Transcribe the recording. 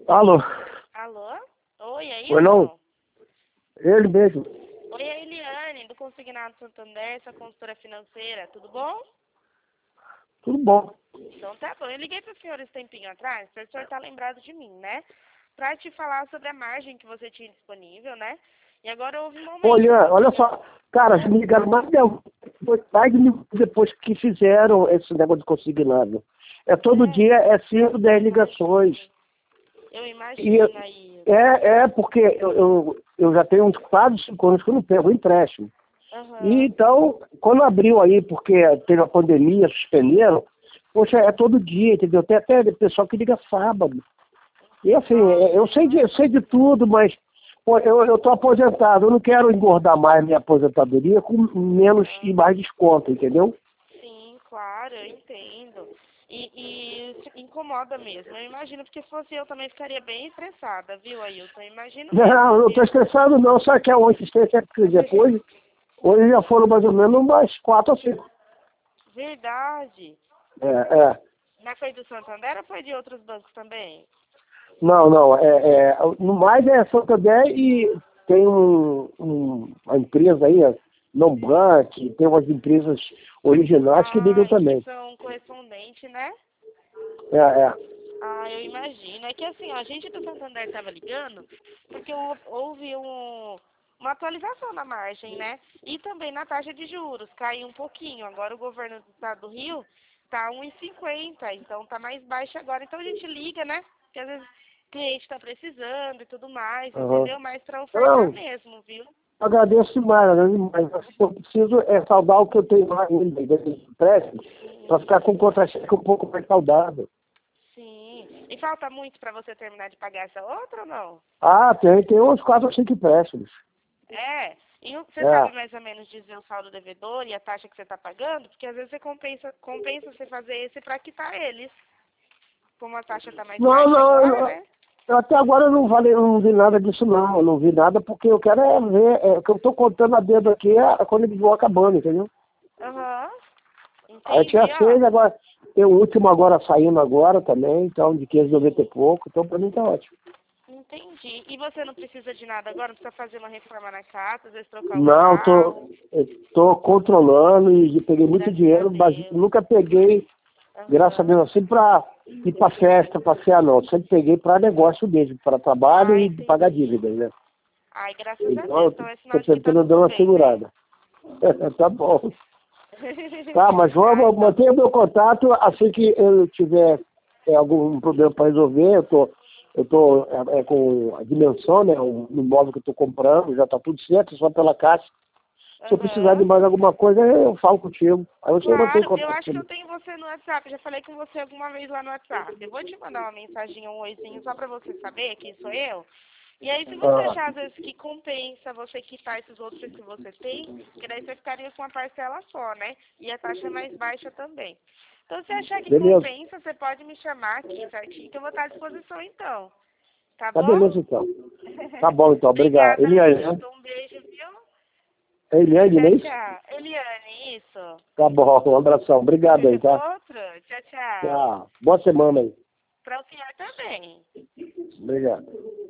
Alô? Alô? Oi, aí, Oi, não? Ele mesmo. Oi, é a Eliane, do Consignado Santander, sua consultora financeira, tudo bom? Tudo bom. Então tá bom, eu liguei para o senhor esse tempinho atrás, para o senhor estar lembrado de mim, né? Para te falar sobre a margem que você tinha disponível, né? E agora houve um momento... Olha só. Cara, me ligaram mais de mil depois que fizeram esse negócio de consignado. Todo dia, 5, 10 ligações. Eu imagino aí. Porque eu já tenho uns quase 5 anos que eu não pego empréstimo. E então, quando abriu aí, porque teve a pandemia, suspenderam, poxa, é todo dia, entendeu? Tem até pessoal que liga sábado. E assim, eu sei de tudo, mas pô, eu tô aposentado, eu não quero engordar mais minha aposentadoria com menos e mais desconto, entendeu? Sim, claro, eu entendo. E isso incomoda mesmo. Eu imagino, porque se fosse eu também ficaria bem estressada, viu, Ailton? Eu imagino mesmo. Não, não tô estressado não, só que a insistência que depois, hoje já foram mais ou menos umas 4 ou 5. Verdade. É. Mas foi do Santander ou foi de outros bancos também? Não, no mais é Santander e tem uma empresa aí, não Bank, tem umas empresas originais que ligam também. Que são correspondentes, né? É. Eu imagino. É que assim, ó, a gente do Santander estava ligando porque houve uma atualização na margem, né? E também na taxa de juros, caiu um pouquinho. Agora o governo do estado do Rio tá 1,50, então tá mais baixo agora. Então a gente liga, né? Porque às vezes o cliente está precisando e tudo mais, entendeu? Mas para ofertar mesmo, viu? Agradeço demais. Eu preciso saudar o que eu tenho lá ainda, desse empréstimo, para ficar com o contra-cheque um pouco mais saudável. Sim. E falta muito para você terminar de pagar essa outra ou não? Tem uns 4 ou 5 empréstimos. E você sabe mais ou menos dizer o saldo devedor e a taxa que você está pagando? Porque às vezes você compensa você fazer esse para quitar eles. Como a taxa está mais baixa agora, né? Eu até agora não vi nada disso não. Eu não vi nada porque eu quero ver, o que eu estou contando a dedo aqui quando eles vão acabando, entendeu? Entendi, Aí tinha 6, agora tem o último agora saindo agora também, então de 590 e pouco, então pra mim tá ótimo. Entendi. E você não precisa de nada agora? Não precisa fazer uma reforma na casa, às vezes trocar o Não, carro? eu tô controlando e peguei muito dinheiro, mas nunca peguei, graças a Deus, assim, pra ir pra festa, passear não. Sempre peguei pra negócio mesmo, para trabalho e pagar dívidas, né? Graças a Deus. Então é Tô sinal de que tá tentando dar tudo uma bem, segurada. Tá bom. Tá, mas mantenha o meu contato, assim que eu tiver algum problema para resolver, eu tô com a dimensão, né, o imóvel que eu tô comprando, já tá tudo certo, só pela caixa. Se eu precisar de mais alguma coisa, eu falo contigo. Aí você não tem contato. Eu acho que eu tenho você no WhatsApp, já falei com você alguma vez lá no WhatsApp. Eu vou te mandar uma mensagem, um oizinho, só para você saber que sou eu. E aí, se você achar, às vezes, que compensa você quitar esses outros que você tem, que daí você ficaria com uma parcela só, né? E a taxa é mais baixa também. Então, se achar que compensa, você pode me chamar aqui, certinho, que eu vou estar à disposição, então. Tá bom? Tá beleza, então. Tá bom, então. Obrigado. Eliane, né? Um beijo, viu? É Eliane, não é isso? Tchau. Eliane, isso. Tá bom, um abração. Obrigado aí, tá? Outro. Tchau. Tchau. Boa semana aí. Para o senhor também. Obrigado.